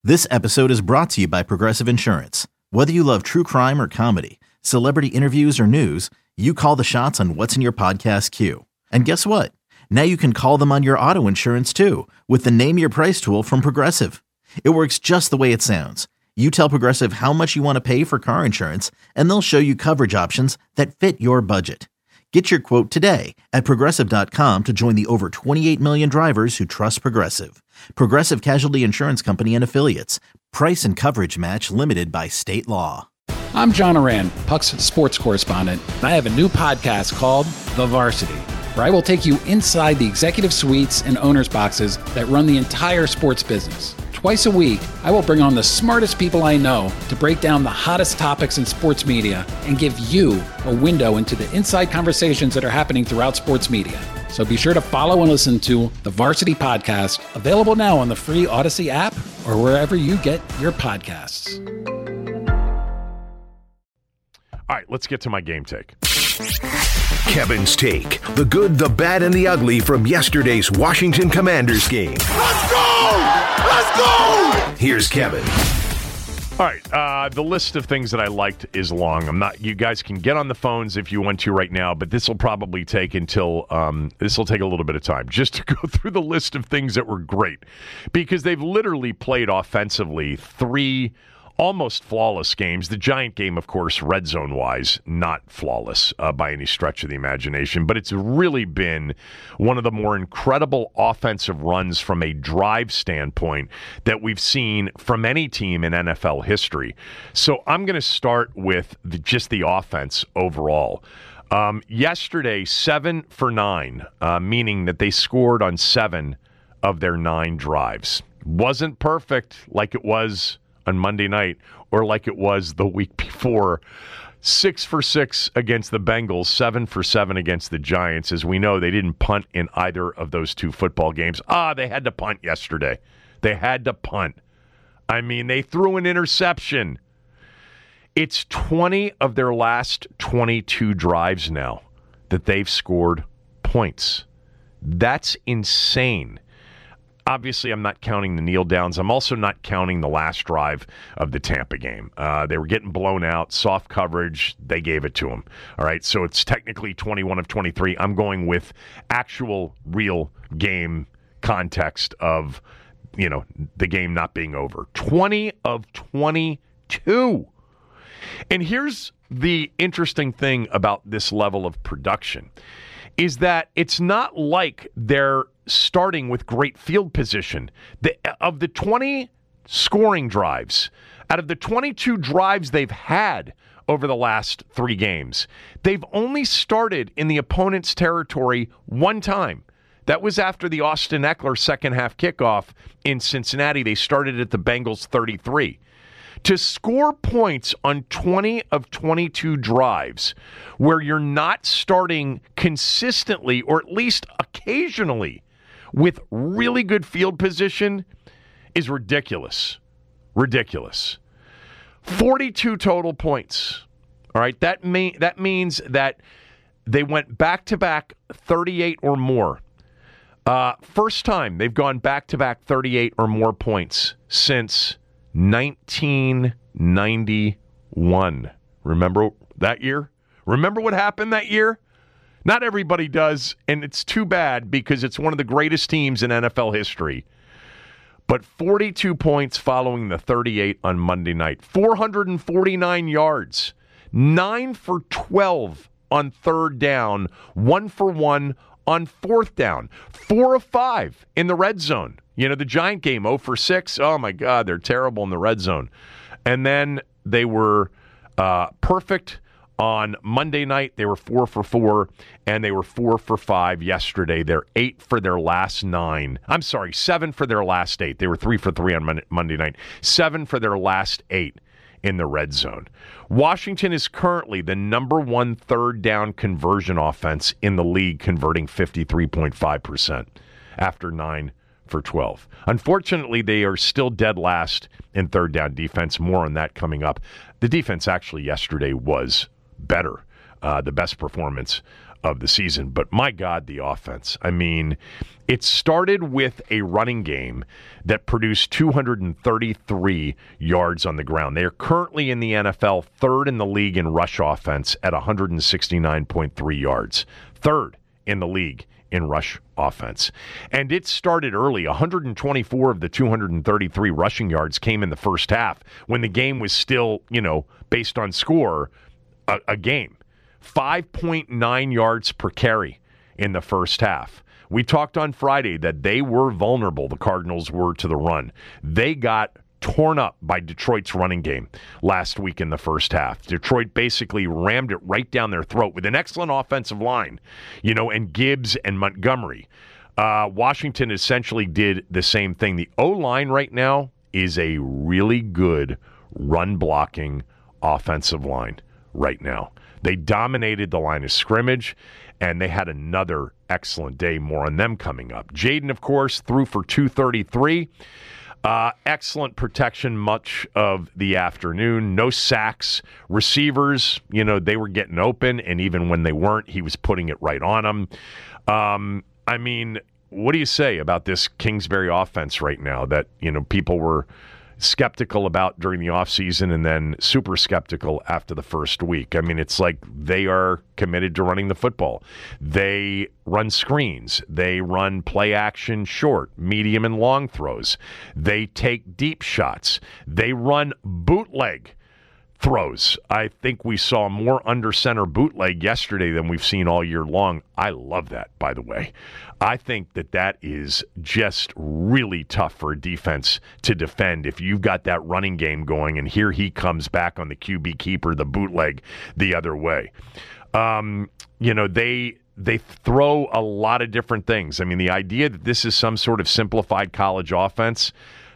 This episode is brought to you by Progressive Insurance. Whether you love true crime or comedy, celebrity interviews or news, you call the shots on what's in your podcast queue. And guess what? Now you can call them on your auto insurance too with the Name Your Price tool from Progressive. It works just the way it sounds. You tell Progressive how much you want to pay for car insurance, and they'll show you coverage options that fit your budget. Get your quote today at Progressive.com to join the over 28 million drivers who trust Progressive. Progressive Casualty Insurance Company and Affiliates. Price and coverage match limited by state law. I'm John Oran, Puck's sports correspondent, and I have a new podcast called The Varsity, where I will take you inside the executive suites and owners' boxes that run the entire sports business. Twice a week, I will bring on the smartest people I know to break down the hottest topics in sports media and give you a window into the inside conversations that are happening throughout sports media. So be sure to follow and listen to The Varsity Podcast, available now on the free Odyssey app or wherever you get your podcasts. All right, let's get to my game take. Kevin's take. The good, the bad, and the ugly from yesterday's Washington Commanders game. Let's go! Let's go! Here's Kevin. All right, the list of things that I liked is long. You guys can get on the phones if you want to right now, but this will probably take this will take a little bit of time just to go through the list of things that were great, because they've literally played offensively 3 almost flawless games. The Giant game, of course, red zone-wise, not flawless by any stretch of the imagination, but it's really been one of the more incredible offensive runs from a drive standpoint that we've seen from any team in NFL history. So I'm going to start with just the offense overall. Yesterday, 7 for 9, meaning that they scored on 7 of their 9 drives. Wasn't perfect like it was on Monday night or like it was the week before. 6 for 6 against the Bengals, 7 for 7 against the Giants. As we know, they didn't punt in either of those 2 football games. They had to punt yesterday. They had to punt. I mean, they threw an interception. It's 20 of their last 22 drives now that they've scored points. That's insane. Obviously, I'm not counting the kneel downs. I'm also not counting the last drive of the Tampa game. They were getting blown out, soft coverage. They gave it to them. All right, so it's technically 21 of 23. I'm going with actual real game context of, the game not being over. 20 of 22. And here's the interesting thing about this level of production is that it's not like they're starting with great field position. Of the 20 scoring drives, out of the 22 drives they've had over the last 3 games, they've only started in the opponent's territory 1 time. That was after the Austin Eckler second-half kickoff in Cincinnati. They started at the Bengals 33. To score points on 20 of 22 drives where you're not starting consistently or at least occasionally with really good field position is ridiculous. Ridiculous. 42 total points. All right, that means that they went back-to-back 38 or more. First time they've gone back-to-back 38 or more points since 1991. Remember that year? Remember what happened that year? Not everybody does, and it's too bad because it's one of the greatest teams in NFL history. But 42 points following the 38 on Monday night. 449 yards. 9 for 12 on 3rd down. 1 for 1 on 4th down. 4 of 5 in the red zone. The Giant game, 0 for 6. Oh, my God, they're terrible in the red zone. And then they were perfect on Monday night. They were 4 for 4, and they were 4 for 5 yesterday. They're 8 for their last 9. I'm sorry, 7 for their last 8. They were 3 for 3 on Monday night. 7 for their last 8 in the red zone. Washington is currently the number 1 3rd down conversion offense in the league, converting 53.5% after 9 for 12. Unfortunately, they are still dead last in 3rd down defense. More on that coming up. The defense actually yesterday was better, the best performance of the season. But my God, the offense. I mean, it started with a running game that produced 233 yards on the ground. They are currently in the NFL third in the league in rush offense at 169.3 yards. Third in the league in rush offense. And it started early. 124 of the 233 rushing yards came in the first half when the game was still, based on score, a game. 5.9 yards per carry in the first half. We talked on Friday that they were vulnerable, the Cardinals were, to the run. They got torn up by Detroit's running game last week in the first half. Detroit basically rammed it right down their throat with an excellent offensive line, and Gibbs and Montgomery. Washington essentially did the same thing. The O-line right now is a really good run-blocking offensive line right now. They dominated the line of scrimmage, and they had another excellent day. More on them coming up. Jaden, of course, threw for 233. Excellent protection much of the afternoon. No sacks. Receivers, they were getting open, and even when they weren't, he was putting it right on them. I mean, what do you say about this Kingsbury offense right now that, people were skeptical about during the offseason and then super skeptical after the first week? I mean, it's like they are committed to running the football. They run screens. They run play action short, medium, and long throws. They take deep shots. They run bootleg throws. I think we saw more under center bootleg yesterday than we've seen all year long. I love that, by the way. I think that is just really tough for a defense to defend if you've got that running game going, and here he comes back on the QB keeper, the bootleg, the other way. They throw a lot of different things. I mean, the idea that this is some sort of simplified college offense,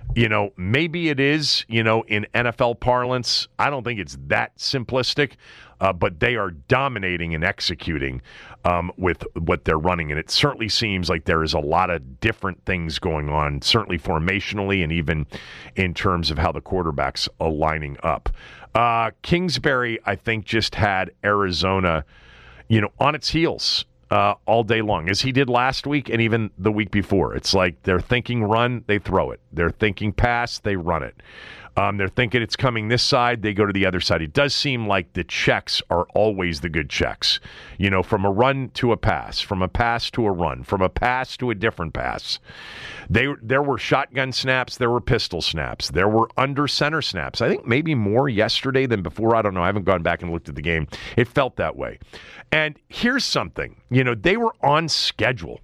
maybe it is, in NFL parlance. I don't think it's that simplistic, but they are dominating and executing with what they're running. And it certainly seems like there is a lot of different things going on, certainly formationally and even in terms of how the quarterbacks are lining up. Kingsbury, I think, just had Arizona, on its heels all day long, as he did last week and even the week before. It's like they're thinking run, they throw it. They're thinking pass, they run it. They're thinking it's coming this side, they go to the other side. It does seem like the checks are always the good checks. From a run to a pass, from a pass to a run, from a pass to a different pass. There were shotgun snaps, there were pistol snaps, there were under center snaps. I think maybe more yesterday than before. I don't know. I haven't gone back and looked at the game. It felt that way. And here's something. They were on schedule,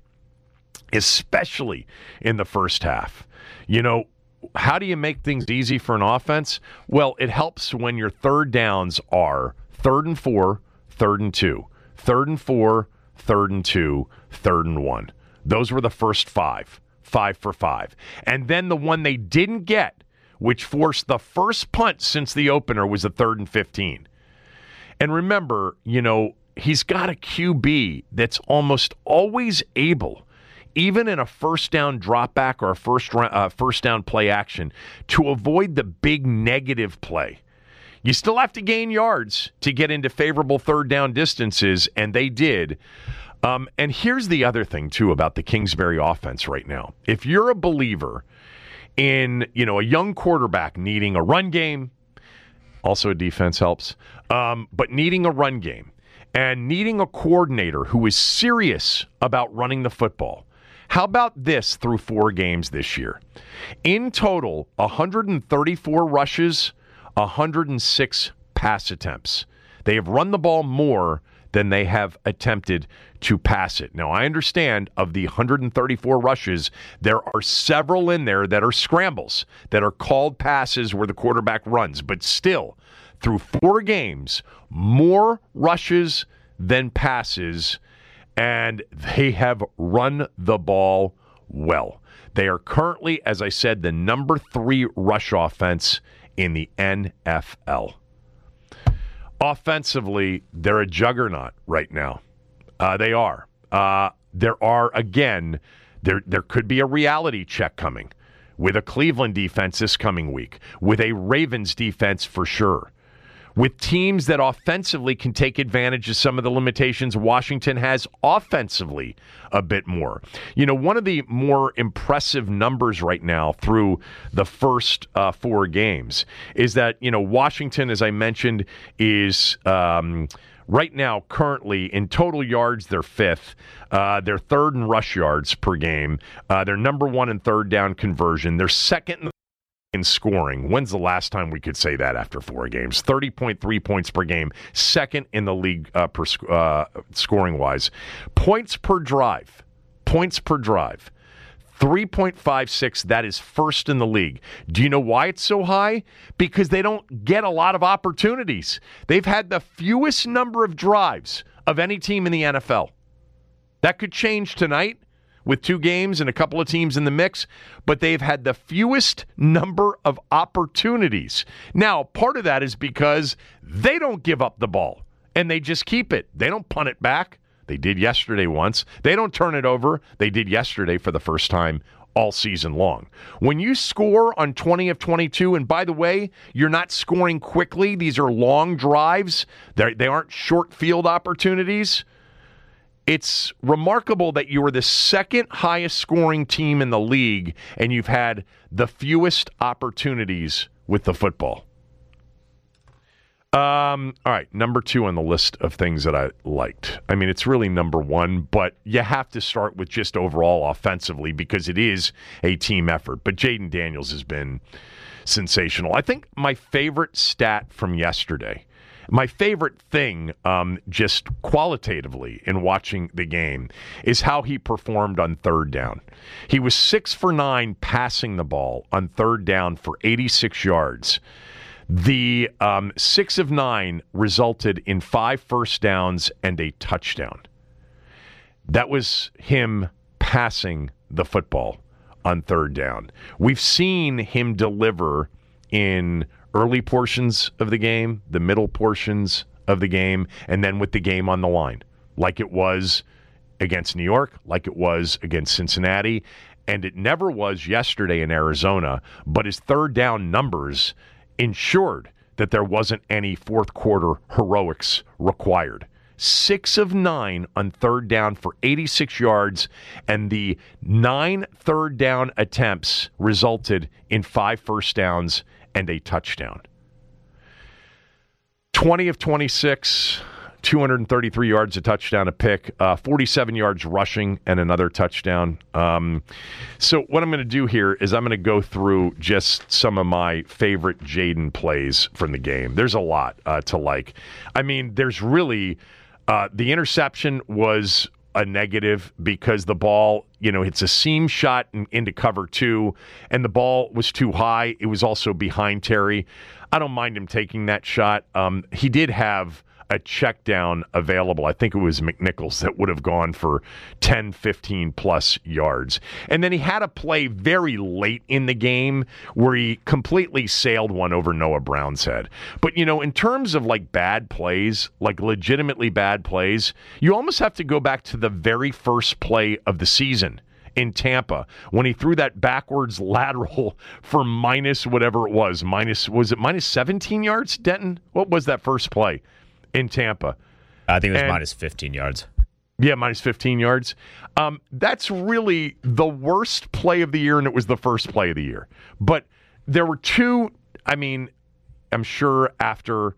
especially in the first half. How do you make things easy for an offense? Well, it helps when your third downs are 3rd and 4, 3rd and 2, 3rd and 4, 3rd and 2, 3rd and 1. Those were the first 5 for 5. And then the one they didn't get, which forced the first punt since the opener, was a 3rd and 15. And remember, he's got a QB that's almost always able, even in a first down drop back or a first down play action, to avoid the big negative play. You still have to gain yards to get into favorable third down distances, and they did. And here's the other thing, too, about the Kingsbury offense right now. If you're a believer in, a young quarterback needing a run game, also defense helps, but needing a run game and needing a coordinator who is serious about running the football, how about this through 4 games this year? In total, 134 rushes, 106 pass attempts. They have run the ball more than they have attempted to pass it. Now, I understand of the 134 rushes, there are several in there that are scrambles, that are called passes where the quarterback runs. But still, through 4 games, more rushes than passes, and they have run the ball well. They are currently, as I said, the number 3 rush offense in the NFL. Offensively, they're a juggernaut right now. They are. There are, again, there could be a reality check coming with a Cleveland defense this coming week, with a Ravens defense for sure, with teams that offensively can take advantage of some of the limitations Washington has offensively a bit more. One of the more impressive numbers right now through the first 4 games is that, Washington, as I mentioned, is right now currently in total yards, they're 5th. They're 3rd in rush yards per game. They're number 1 in third down conversion. They're 2nd in scoring. When's the last time we could say that after 4 games? 30.3 points per game, 2nd in the league scoring-wise. Points per drive, 3.56, that is 1st in the league. Do you know why it's so high? Because they don't get a lot of opportunities. They've had the fewest number of drives of any team in the NFL. That could change tonight with 2 games and a couple of teams in the mix, but they've had the fewest number of opportunities. Now, part of that is because they don't give up the ball, and they just keep it. They don't punt it back. They did yesterday once. They don't turn it over. They did yesterday for the first time all season long. When you score on 20 of 22, and by the way, you're not scoring quickly. These are long drives. They aren't short field opportunities. It's remarkable that you were the 2nd highest scoring team in the league, and you've had the fewest opportunities with the football. All right, number 2 on the list of things that I liked. I mean, it's really number 1, but you have to start with just overall offensively because it is a team effort. But Jayden Daniels has been sensational. I think my favorite stat from yesterday, my favorite thing just qualitatively in watching the game is how he performed on 3rd down. He was 6 for 9 passing the ball on 3rd down for 86 yards. The 6 of 9 resulted in 5 first downs and a touchdown. That was him passing the football on 3rd down. We've seen him deliver in early portions of the game, the middle portions of the game, and then with the game on the line, like it was against New York, like it was against Cincinnati, and it never was yesterday in Arizona, but his 3rd down numbers ensured that there wasn't any 4th quarter heroics required. 6 of 9 on 3rd down for 86 yards, and the 9 third down attempts resulted in 5 first downs and a touchdown. 20 of 26, 233 yards, a touchdown, a pick, 47 yards rushing, and another touchdown. So what I'm going to do here is I'm going to go through just some of my favorite Jayden plays from the game. There's a lot to like. I mean, there's really the interception was a negative because the ball, it's a seam shot into cover 2, and the ball was too high. It was also behind Terry. I don't mind him taking that shot. He did have a check down available. I think it was McNichols that would have gone for 10, 15 plus yards. And then he had a play very late in the game where he completely sailed one over Noah Brown's head. But, in terms of like bad plays, like legitimately bad plays, you almost have to go back to the very first play of the season in Tampa when he threw that backwards lateral for minus whatever it was. Was it minus 17 yards, Denton? What was that first play in Tampa? I think it was minus 15 yards. Yeah, minus 15 yards. That's really the worst play of the year, and it was the first play of the year. But there were 2, I'm sure after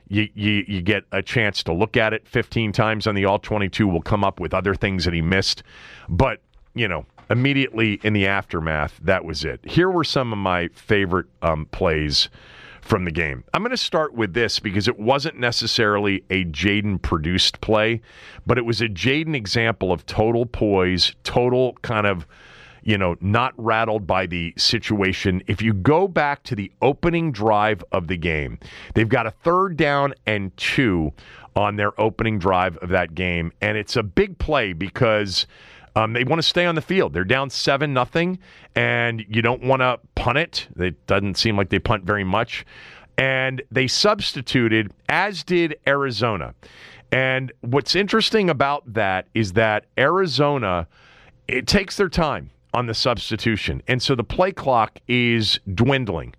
you get a chance to look at it 15 times on the All-22, we'll come up with other things that he missed. But, immediately in the aftermath, that was it. Here were some of my favorite plays from the game. I'm going to start with this because it wasn't necessarily a Jayden produced play, but it was a Jayden example of total poise, total kind of, not rattled by the situation. If you go back to the opening drive of the game, they've got a 3rd down and 2 on their opening drive of that game, and it's a big play because they want to stay on the field. They're down 7-0, and you don't want to punt it. It doesn't seem like they punt very much. And they substituted, as did Arizona. And what's interesting about that is that Arizona, it takes their time on the substitution. And so the play clock is dwindling.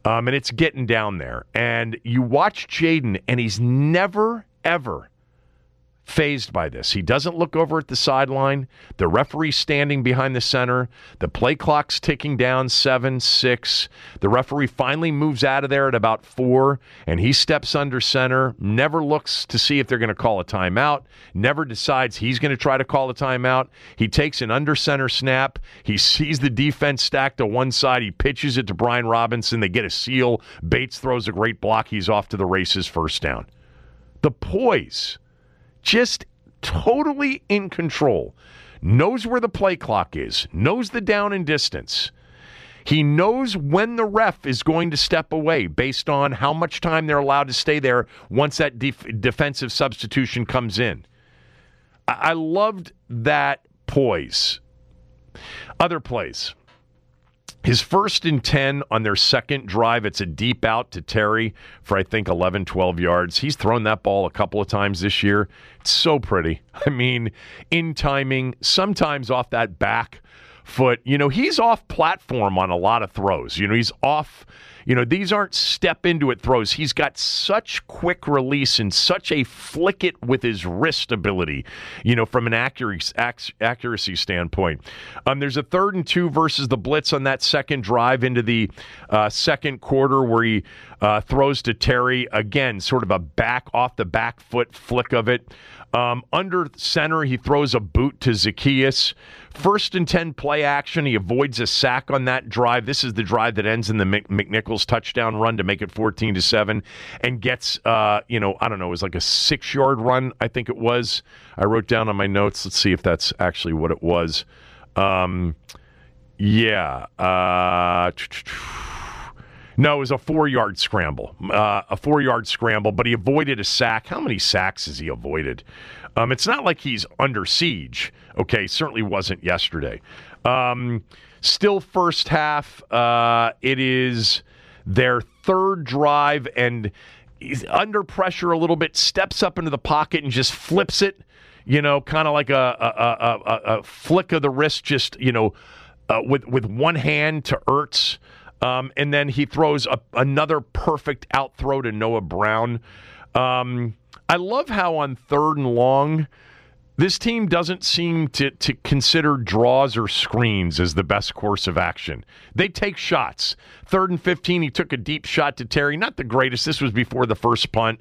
And it's getting down there. And you watch Jaden, and he's never, ever fazed by this. He doesn't look over at the sideline. The referee's standing behind the center. The play clock's ticking down, 7, 6. The referee finally moves out of there at about 4, and he steps under center, never looks to see if they're going to call a timeout, never decides he's going to try to call a timeout. He takes an under center snap. He sees the defense stacked to one side. He pitches it to Brian Robinson. They get a seal. Bates throws a great block. He's off to the races, first down. The poise. Just totally in control. Knows where the play clock is. Knows the down and distance. He knows when the ref is going to step away based on how much time they're allowed to stay there once that defensive substitution comes in. I loved that poise. Other plays. His 1st and 10 on their second drive, it's a deep out to Terry for, I think, 11, 12 yards. He's thrown that ball a couple of times this year. It's so pretty. I mean, in timing, sometimes off that back foot. You know, he's off platform on a lot of throws. You know, he's off. You know, these aren't step into it throws. He's got such quick release and such a flick it with his wrist ability, you know, from an accuracy standpoint. There's a 3rd and 2 versus the blitz on that second drive into the second quarter where he throws to Terry. Again, sort of a back off the back foot flick of it. Under center, he throws a boot to Zacchaeus. 1st and 10 play action. He avoids a sack on that drive. This is the drive that ends in the McNichols touchdown run to make it 14-7 and gets, I don't know, it was like a 6-yard run, I think it was. I wrote down on my notes. Let's see if that's actually what it was. No, it was a 4-yard scramble. But he avoided a sack. How many sacks has he avoided? It's not like he's under siege. Okay, certainly wasn't yesterday. Still first half. It is their 3rd drive, and he's under pressure a little bit, steps up into the pocket and just flips it, you know, kind of like a flick of the wrist, just, you know, with one hand to Ertz. And then he throws another perfect out throw to Noah Brown. I love how on 3rd and long, this team doesn't seem to consider draws or screens as the best course of action. They take shots. 3rd and 15, he took a deep shot to Terry. Not the greatest. This was before the first punt.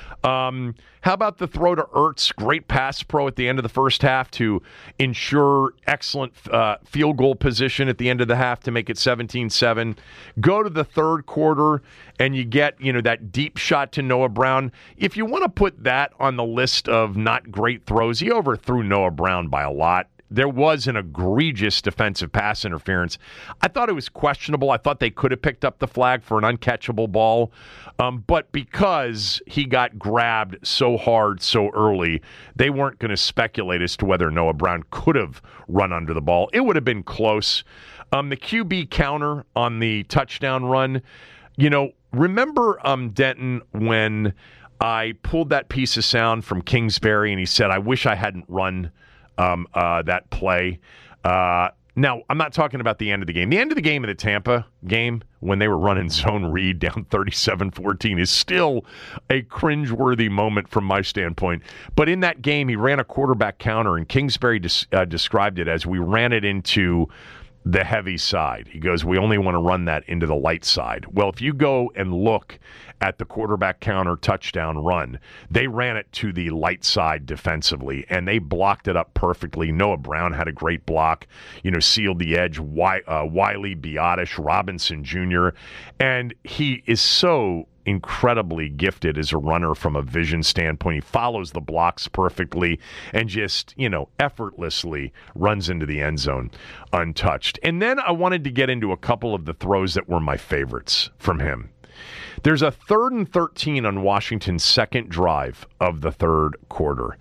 How about the throw to Ertz? Great pass pro at the end of the first half to ensure excellent field goal position at the end of the half to make it 17-7. Go to the 3rd quarter, and you get, you know, that deep shot to Noah Brown. If you want to put that on the list of not great throws, he overthrew Noah Brown by a lot. There was an egregious defensive pass interference. I thought it was questionable. I thought they could have picked up the flag for an uncatchable ball. But because he got grabbed so hard so early, they weren't going to speculate as to whether Noah Brown could have run under the ball. It would have been close. The QB counter on the touchdown run, you know, remember Denton when I pulled that piece of sound from Kingsbury and he said, I wish I hadn't run that play. Now, I'm not talking about the end of the game. The end of the game of the Tampa game, when they were running zone read down 37-14, is still a cringeworthy moment from my standpoint. But in that game, he ran a quarterback counter, and Kingsbury described it as we ran it into the heavy side. He goes, we only want to run that into the light side. Well, if you go and look at the quarterback counter touchdown run, they ran it to the light side defensively, and they blocked it up perfectly. Noah Brown had a great block, sealed the edge. Wiley, Biotish, Robinson Jr., and he is so incredibly gifted as a runner from a vision standpoint. He follows the blocks perfectly and just, effortlessly runs into the end zone untouched. And then I wanted to get into a couple of the throws that were my favorites from him. There's a 3rd and 13 on Washington's second drive of the third quarter.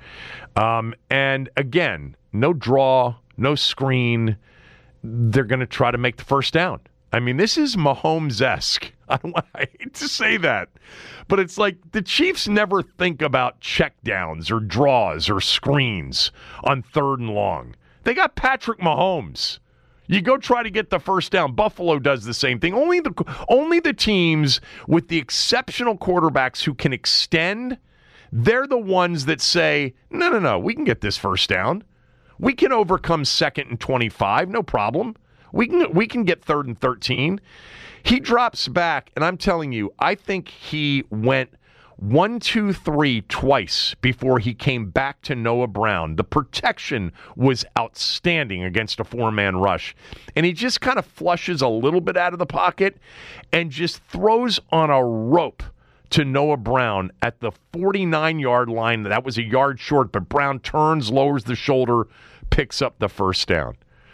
And again, no draw, no screen. They're going to try to make the first down. I mean, this is Mahomes-esque. I hate to say that, but it's like the Chiefs never think about checkdowns or draws or screens on 3rd and long. They got Patrick Mahomes. You go try to get the first down. Buffalo does the same thing. Only the teams with the exceptional quarterbacks who can extend, they're the ones that say, no, we can get this first down. We can overcome 2nd and 25, no problem. We can get 3rd and 13. He drops back, and I'm telling you, I think he went 1, 2, 3 twice before he came back to Noah Brown. The protection was outstanding against a 4-man rush. And he just kind of flushes a little bit out of the pocket and just throws on a rope to Noah Brown at the 49-yard line. That was a yard short, but Brown turns, lowers the shoulder, picks up the first down.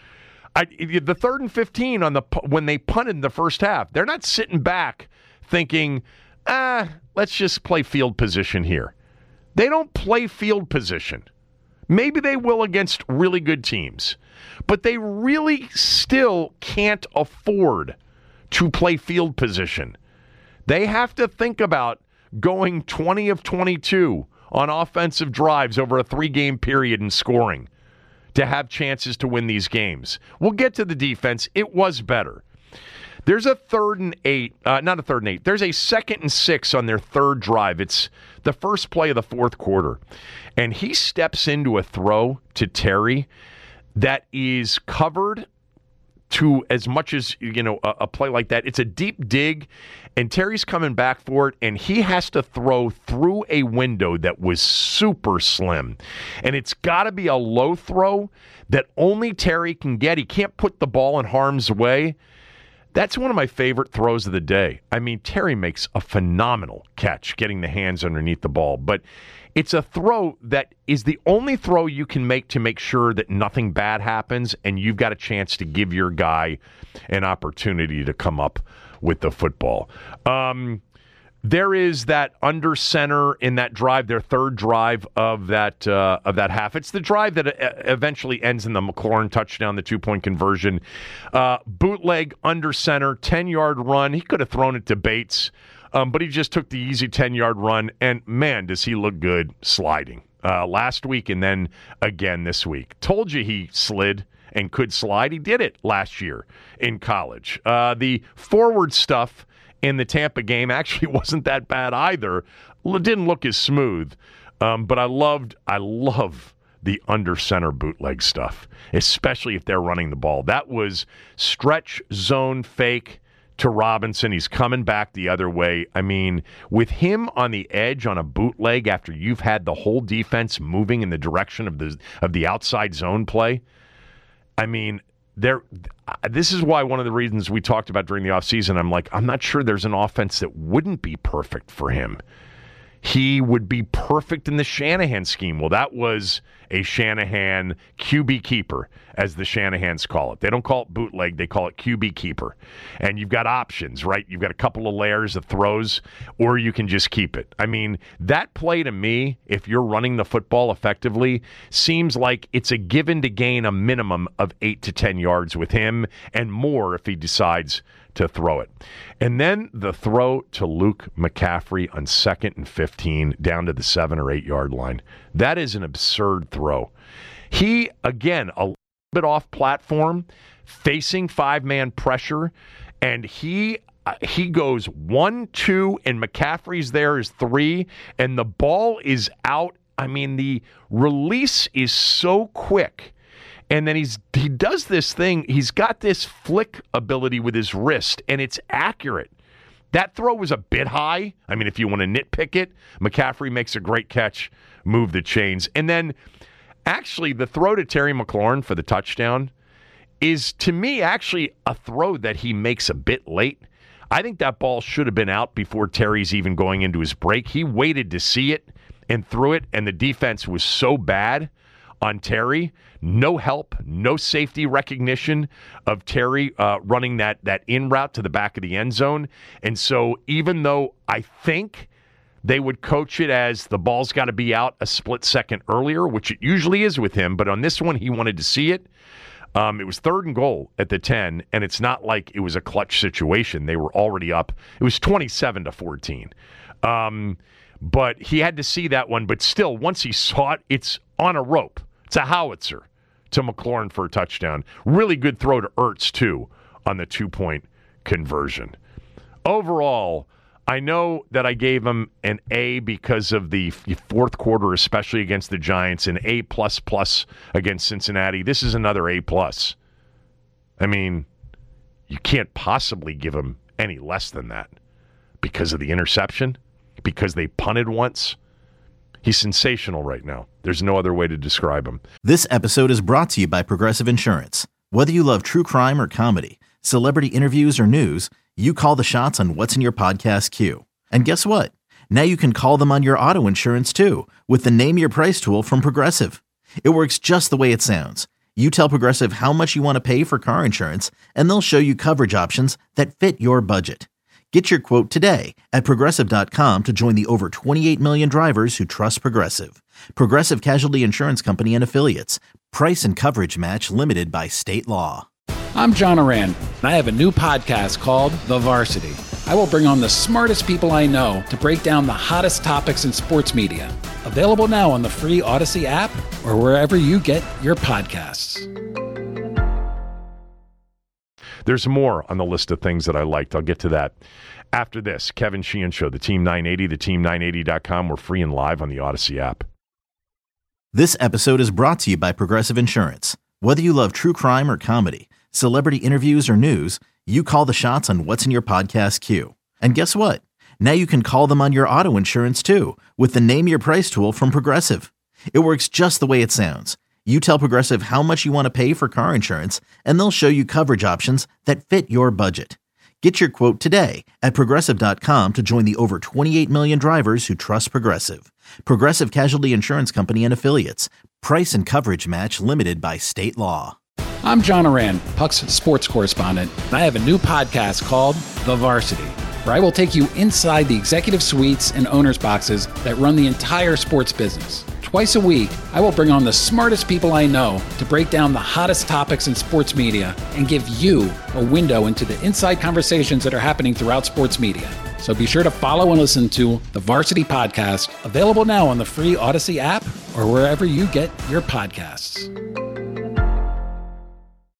The 3rd and 15 when they punted in the first half, they're not sitting back thinking, let's just play field position here. They don't play field position. Maybe they will against really good teams, but they really still can't afford to play field position. They have to think about going 20 of 22 on offensive drives over a 3-game period and scoring to have chances to win these games. We'll get to the defense. It was better. There's a 3rd and 8, not a 3rd and 8. There's a 2nd and 6 on their 3rd drive. It's the first play of the 4th quarter. And he steps into a throw to Terry that is covered to as much as, a play like that. It's a deep dig, and Terry's coming back for it, and he has to throw through a window that was super slim. And it's got to be a low throw that only Terry can get. He can't put the ball in harm's way. That's one of my favorite throws of the day. I mean, Terry makes a phenomenal catch getting the hands underneath the ball, but it's a throw that is the only throw you can make to make sure that nothing bad happens and you've got a chance to give your guy an opportunity to come up with the football. There is that under center in that drive, their 3rd drive of that half. It's the drive that eventually ends in the McLaurin touchdown, the 2-point conversion. Bootleg under center, 10-yard run. He could have thrown it to Bates, but he just took the easy 10-yard run. And, man, does he look good sliding. Last week and then again this week. Told you he slid and could slide. He did it last year in college. The forward stuff in the Tampa game actually wasn't that bad either. It didn't look as smooth, but I love the under center bootleg stuff, especially if they're running the ball. That was stretch zone fake to Robinson. He's coming back the other way. I mean, with him on the edge on a bootleg after you've had the whole defense moving in the direction of the outside zone play, I mean, this is why one of the reasons we talked about during the offseason, I'm not sure there's an offense that wouldn't be perfect for him. He would be perfect in the Shanahan scheme. Well, that was a Shanahan QB keeper, as the Shanahans call it. They don't call it bootleg. They call it QB keeper. And you've got options, right? You've got a couple of layers of throws, or you can just keep it. I mean, that play to me, if you're running the football effectively, seems like it's a given to gain a minimum of 8 to 10 yards with him and more if he decides to throw it. And then the throw to Luke McCaffrey on 2nd and 15 down to the 7 or 8 yard line. That is an absurd throw. He, again, a little bit off platform, facing 5-man pressure, and he goes 1-2, and McCaffrey's there is 3, and the ball is out. I mean, the release is so quick. And then he does this thing. He's got this flick ability with his wrist, and it's accurate. That throw was a bit high. I mean, if you want to nitpick it, McCaffrey makes a great catch, move the chains. And then, actually, the throw to Terry McLaurin for the touchdown is, to me, actually a throw that he makes a bit late. I think that ball should have been out before Terry's even going into his break. He waited to see it and threw it, and the defense was so bad on Terry. No help, no safety recognition of Terry running that in route to the back of the end zone. And so even though I think they would coach it as the ball's got to be out a split second earlier, which it usually is with him, but on this one he wanted to see it. It was 3rd and goal at the 10, and it's not like it was a clutch situation. They were already up. It was 27-14. But he had to see that one. But still, once he saw it, it's on a rope. It's a howitzer. to McLaurin for a touchdown. Really good throw to Ertz, too, on the 2-point conversion. Overall, I know that I gave him an A because of the fourth quarter, especially against the Giants, an A++ against Cincinnati. This is another A+. I mean, you can't possibly give him any less than that because of the interception, because they punted once. He's sensational right now. There's no other way to describe him. This episode is brought to you by Progressive Insurance. Whether you love true crime or comedy, celebrity interviews or news, you call the shots on what's in your podcast queue. And guess what? Now you can call them on your auto insurance too with the Name Your Price tool from Progressive. It works just the way it sounds. You tell Progressive how much you want to pay for car insurance, and they'll show you coverage options that fit your budget. Get your quote today at Progressive.com to join the over 28 million drivers who trust Progressive. Progressive Casualty Insurance Company and Affiliates. Price and coverage match limited by state law. I'm John Oran, and I have a new podcast called The Varsity. I will bring on the smartest people I know to break down the hottest topics in sports media. Available now on the free Odyssey app or wherever you get your podcasts. There's more on the list of things that I liked. I'll get to that after this. Kevin Sheehan Show, the Team 980, theteam980.com. We're free and live on the Odyssey app. This episode is brought to you by Progressive Insurance. Whether you love true crime or comedy, celebrity interviews or news, you call the shots on what's in your podcast queue. And guess what? Now you can call them on your auto insurance too with the Name Your Price tool from Progressive. It works just the way it sounds. You tell Progressive how much you want to pay for car insurance, and they'll show you coverage options that fit your budget. Get your quote today at Progressive.com to join the over 28 million drivers who trust Progressive. Progressive Casualty Insurance Company and Affiliates. Price and coverage match limited by state law. I'm John Oran, Puck's sports correspondent, and I have a new podcast called The Varsity, where I will take you inside the executive suites and owners' boxes that run the entire sports business. Twice a week, I will bring on the smartest people I know to break down the hottest topics in sports media and give you a window into the inside conversations that are happening throughout sports media. So be sure to follow and listen to the Varsity Podcast, available now on the free Odyssey app or wherever you get your podcasts.